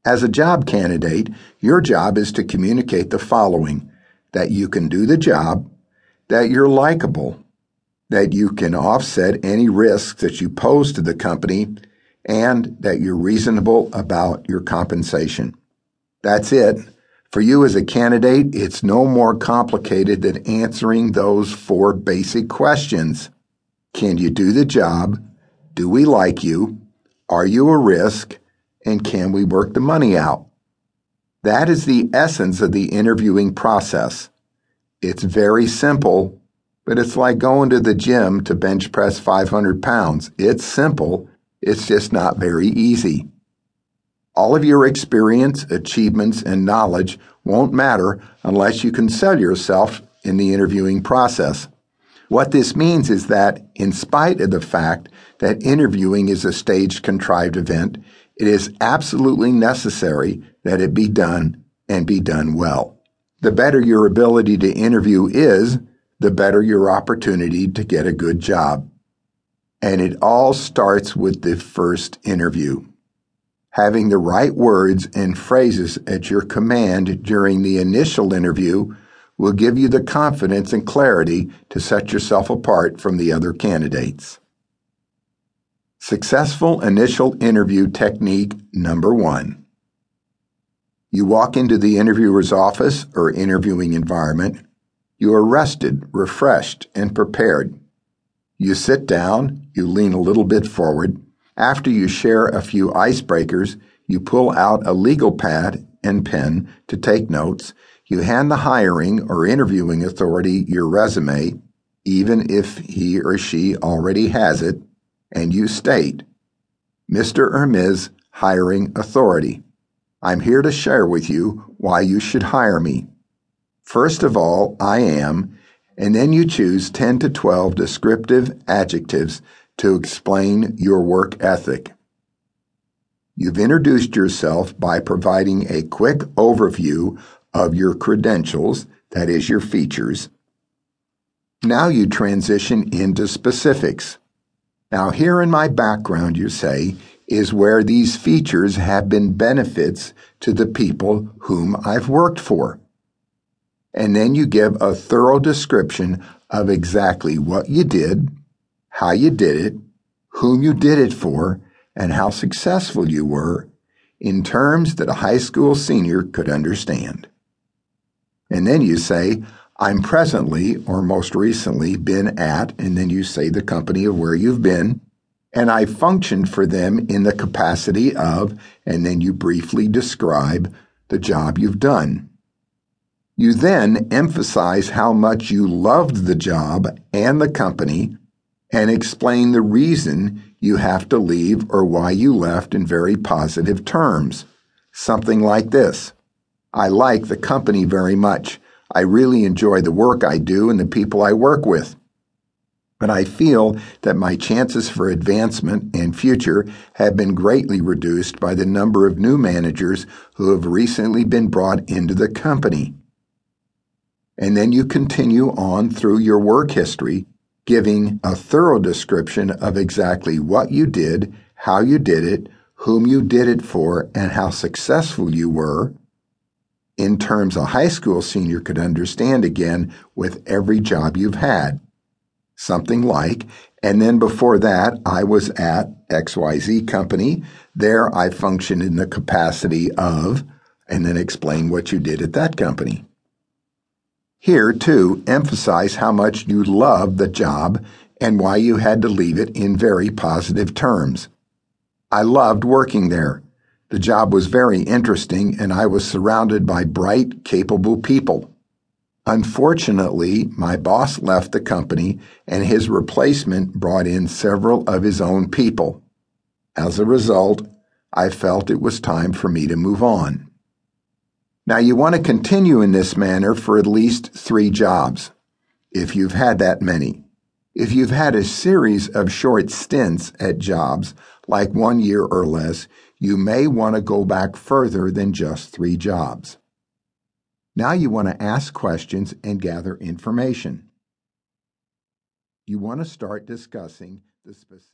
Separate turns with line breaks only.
As a job candidate, your job is to communicate the following: that you can do the job, that you're likable, that you can offset any risks that you pose to the company, and that you're reasonable about your compensation. That's it. For you as a candidate, it's no more complicated than answering those 4 basic questions. Can you do the job? Do we like you? Are you a risk? And can we work the money out? That is the essence of the interviewing process. It's very simple, but it's like going to the gym to bench press 500 pounds. It's simple, it's just not very easy. All of your experience, achievements, and knowledge won't matter unless you can sell yourself in the interviewing process. What this means is that, in spite of the fact that interviewing is a staged, contrived event, it is absolutely necessary that it be done and be done well. The better your ability to interview is, the better your opportunity to get a good job. And it all starts with the first interview. Having the right words and phrases at your command during the initial interview will give you the confidence and clarity to set yourself apart from the other candidates. Successful initial interview technique number 1. You walk into the interviewer's office or interviewing environment. You are rested, refreshed, and prepared. You sit down, you lean a little bit forward. After you share a few icebreakers, you pull out a legal pad and pen to take notes. You hand the hiring or interviewing authority your resume, even if he or she already has it, and you state, "Mr. or Ms. Hiring Authority, I'm here to share with you why you should hire me. First of all, I am," and then you choose 10 to 12 descriptive adjectives to explain your work ethic. You've introduced yourself by providing a quick overview of your credentials, that is, your features. Now you transition into specifics. Now, here in my background, you say, is where these features have been benefits to the people whom I've worked for. And then you give a thorough description of exactly what you did, how you did it, whom you did it for, and how successful you were in terms that a high school senior could understand. And then you say, I'm presently or most recently been at, and then you say the company of where you've been, and I functioned for them in the capacity of, and then you briefly describe the job you've done. You then emphasize how much you loved the job and the company and explain the reason you have to leave or why you left in very positive terms. Something like this: I like the company very much. I really enjoy the work I do and the people I work with. But I feel that my chances for advancement and future have been greatly reduced by the number of new managers who have recently been brought into the company. And then you continue on through your work history, giving a thorough description of exactly what you did, how you did it, whom you did it for, and how successful you were, in terms a high school senior could understand again with every job you've had. Something like, and then before that, I was at XYZ company. There I functioned in the capacity of, and then explain what you did at that company. Here, too, emphasize how much you loved the job and why you had to leave it in very positive terms. I loved working there. The job was very interesting, and I was surrounded by bright, capable people. Unfortunately, my boss left the company, and his replacement brought in several of his own people. As a result, I felt it was time for me to move on. Now, you want to continue in this manner for at least 3 jobs, if you've had that many. If you've had a series of short stints at jobs, like 1 year or less, you may want to go back further than just 3 jobs. Now you want to ask questions and gather information. You want to start discussing the specific